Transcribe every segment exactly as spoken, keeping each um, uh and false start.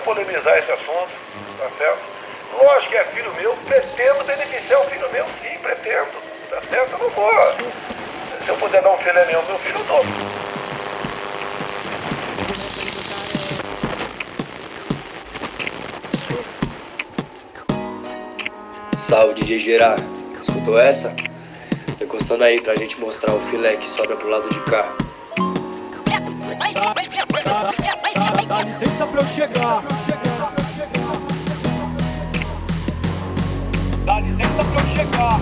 polemizar esse assunto, tá certo? Lógico que é filho meu, pretendo beneficiar o filho meu, sim, pretendo, tá certo? Eu não vou. Se eu puder dar um filé nenhum ao meu filho, eu dou. Salve, D J Gerard. Escutou essa? Tô encostando aí pra gente mostrar o filé que sobra pro lado de cá. Dá, dá, dá, dá licença pra eu chegar. Dá licença pra eu chegar.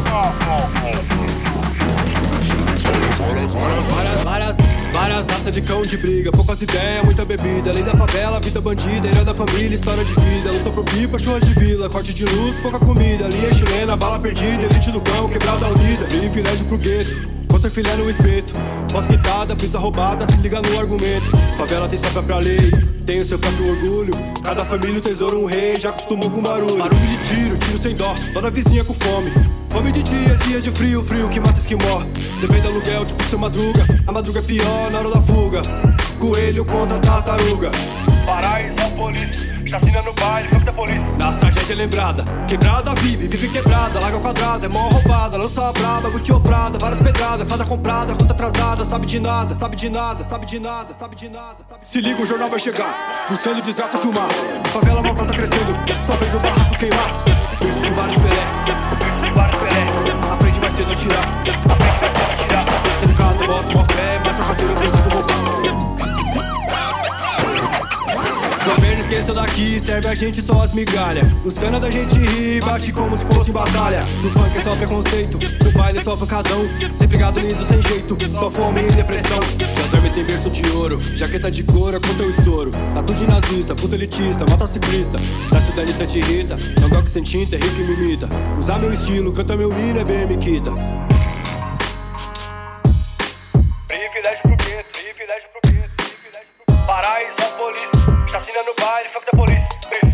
Várias, várias, várias, várias raças de cão de briga, poucas ideias, muita bebida. Além da favela, vida bandida, herança da família, história de vida. Luta por pipa, churras de vila, corte de luz, pouca comida. Linha chilena, bala perdida, elite do cão, quebrada unida. Privilégio pro gueto, contra filé no espeto. Foto quitada, brisa roubada, se liga no argumento. Favela tem sua própria lei, tem o seu próprio orgulho. Cada família, o tesouro, um rei, já acostumou com barulho. Barulho de tiro, tiro sem dó, toda vizinha com fome. Fome de dias, dias de frio, frio que mata esquimó. Depende do aluguel, tipo seu madruga. A madruga é pior na hora da fuga. Coelho contra tartaruga. Paraisópolis, chacina no baile, campo da polícia. Nas tragédias lembrada, quebrada vive, vive quebrada. Larga ao quadrado, é mó roubada. Lança a braba, Gucci ou Prada. Várias pedradas, fada comprada, conta atrasada. Sabe de nada, sabe de nada, sabe de nada, sabe de nada, sabe de... Se liga, o jornal vai chegar, buscando desgraça filmar. Favela mal tá crescendo, só vendo o barraco queimar. Curso de vários Pelé, Vários Pelé, aprende mais cedo a tirar. aprende a tirar. Sendo cada voto, uma fé, mas sorrateiro eu preciso roubar. Governo esqueça daqui, serve a gente só as migalhas. Os cana da gente ri, bate como se fosse batalha. No funk é só preconceito, no baile é só pancadão. Sempre gado liso, sem jeito, só fome e depressão. Jazerme tem berço de ouro, jaqueta de couro, conta o estouro. Tatu de nazista, puta elitista, mata ciclista. Sucesso da Anitta te irrita, não gosto sem tinta, é rico e me imita. Usar meu estilo, canta meu hino, é B M quita. Privilégio pro gueto, privilégio pro gueto, privilégio pro gueto. Paraisópolis, chacina no baile, campo da polícia.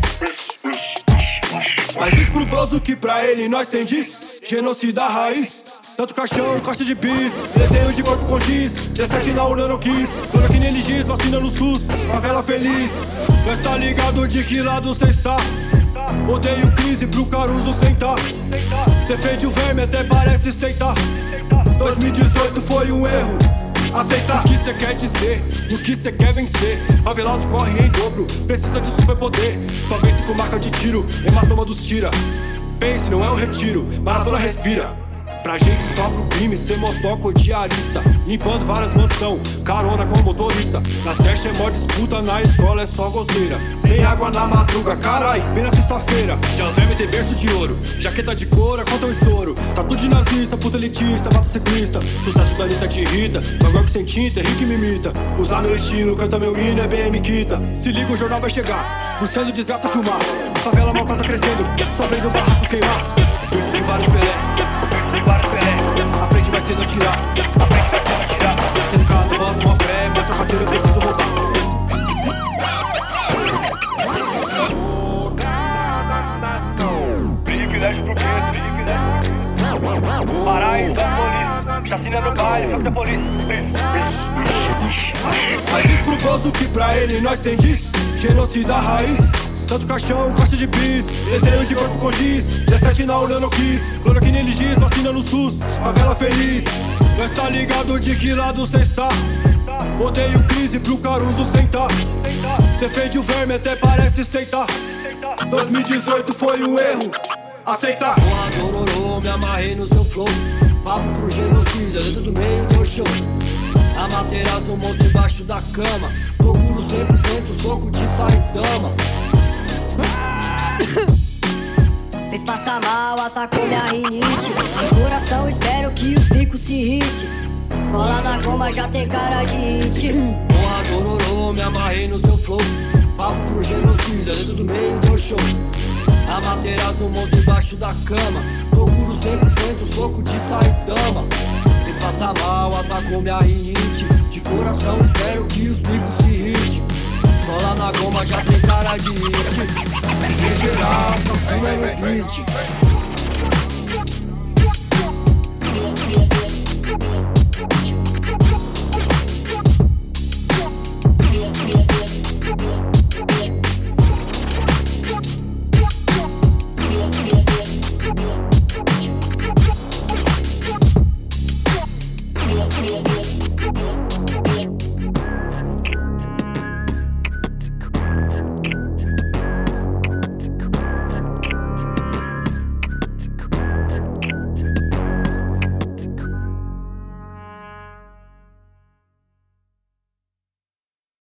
Mas diz pro broso que pra ele nós tem diz. Genocida raiz, tanto caixão, costa de bis. Desenho de corpo com giz, dezessete na urna não quis. Toda que nem ele diz, vacina no SUS, favela feliz. Nós tá ligado de que lado cê está. Odeio crise pro Caruso sentar. Defende o verme até parece sentar. dois mil e dezoito foi um erro, aceitar. O que cê quer dizer, o que cê quer vencer. Favelado corre em dobro, precisa de superpoder. Só vence com marca de tiro, hematoma dos tira. Pense, não é um retiro, maratona respira. Pra gente sopra o crime, ser motoco ou diarista. Limpando várias mansão, carona com motorista. Nas testes é mó disputa, na escola é só goteira. Sem água na madruga, carai, bem na sexta-feira. Jazerme tem berço de ouro, jaqueta de couro, conta um estouro. Tatu de nazista, puta elitista, mata ciclista. Sucesso da Anitta te irrita, bagulho que sem tinta, é rico e me imita. Usar meu estilo, canta meu hino, é B M quita. Se liga, o jornal vai chegar, buscando desgraça filmar. Favela mal tá crescendo, só vendo o barraco queimar. Curso de vários Pelé, Vários Pelé, aprende mais cedo a tirar. aprende a tirar. Sendo cada voto uma fé, mas sorrateiro eu preciso roubar. Privilégio pro gueto, privilégio. Paraisópolis, chacina no baile, campo da polícia. Mas diz pro broso que pra ele nós tem diz. Genocida raiz, tanto caixão, costa de bis. Desenho de corpo com giz, dezessete na urna não quis. Plano que nem ele diz, vacina no SUS, favela feliz. Nós tá ligado de que lado cê está. Odeio crise pro Caruso sentar. Defende o verme até parece sentar. dois mil e dezoito foi um erro, aceitar. Porra, dororô, me amarrei no seu flow. Papo pro genocida, dentro do meio do show. A Materazzo, moço embaixo da cama. Procuro cem por cento, soco de saidama. Fez passar mal, atacou minha rinite. Coração, espero que os bicos se irrite. Bola na goma, já tem cara de hit. Porra, dororô, me amarrei no seu flow. Papo pro genocida, dentro do meio do show. A Materazzo, moço embaixo da cama. Procuro cem por cento, soco de saidama. Fez passar mal, atacou minha rinite. De coração, espero que os bicos se irrite. Bola na goma, já tem cara de hit. De geral, assassino é no beat.